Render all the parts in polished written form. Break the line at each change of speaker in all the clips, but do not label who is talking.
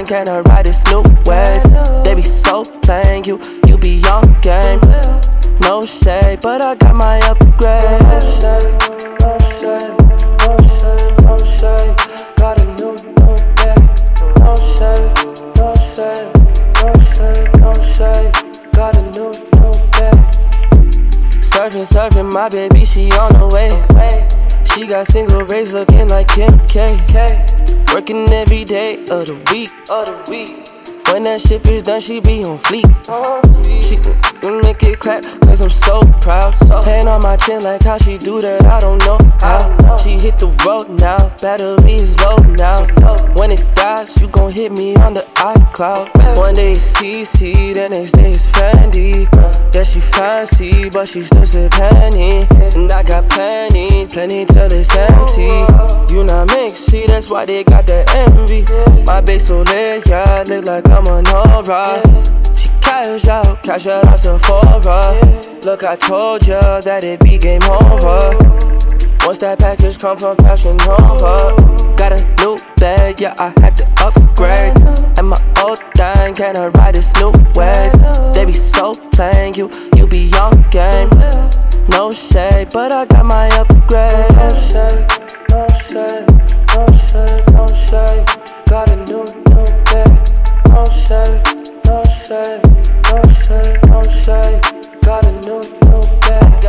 can I ride this new wave? They be so plain, you be on game. No shade, but I got my upgrade. No shade, no shade, no shade, no shade. Got a new bag. No shade, no shade, no shade, no shade. Got a new bag. Surfing, my baby, she on the way. She got single braids looking like Kim K. Working every day of the week. When that shit is done, she be on fleek. She can make it clap, cause I'm so proud. Hand on my chin like how she do that, I don't know how. She hit the road now, battery is low now. When it dies, you gon' hit me on the iCloud. One day it's CC, the next day it's Fendi. Yeah, she fancy, but she still say penny. And I got plenty till it's empty. You not mixed, see, that's why they got that envy. My bass so lit, yeah, look like I'm on aura. She cash out at Sephora. Look, I told ya that it be game over. Once that package come from Fashion Nova. Got a new bag, yeah, I had to upgrade. And my old thing, can I ride this new wave? They be so plain, you be on game. No shade, but I got my upgrade. No shade, no shade, no shade, no shade. Got a new bag. No shade, no shade, no shade, no shade. Got a new bag.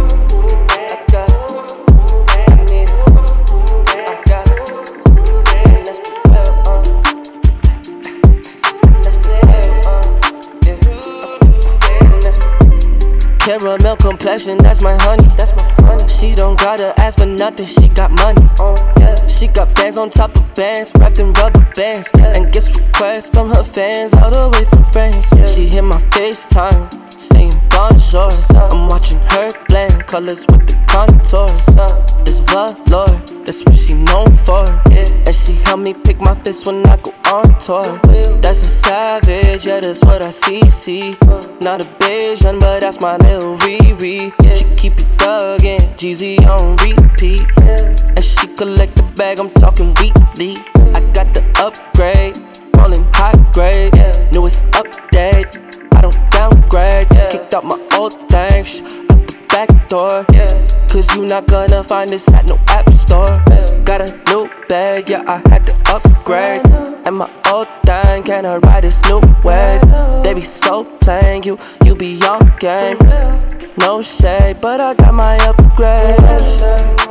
Caramel complexion, that's my honey. She don't gotta ask for nothing, she got money. She got bands on top of bands, wrapped in rubber bands. And gets requests from her fans, all the way from France. She hit my FaceTime, saying bonjour. I'm watching her blend colors with the contours. This velour, that's what she known for. And she helped me pick my fist when I go on tour. That's a savage, yeah, that's what I see. Not a Bayesian, but that's my little Riri. She keep it thuggin', Jeezy on repeat. And she collect the bag, I'm talking weekly. I got the upgrade, rollin' high grade. Newest update, I don't downgrade. Kicked out my old things out the back door. Cause you not gonna find this at no app store. Got a new bag, yeah, I had to upgrade. And my old thing, can I ride this new wave? They be so plain, you be on game. No shade, but I got my upgrade.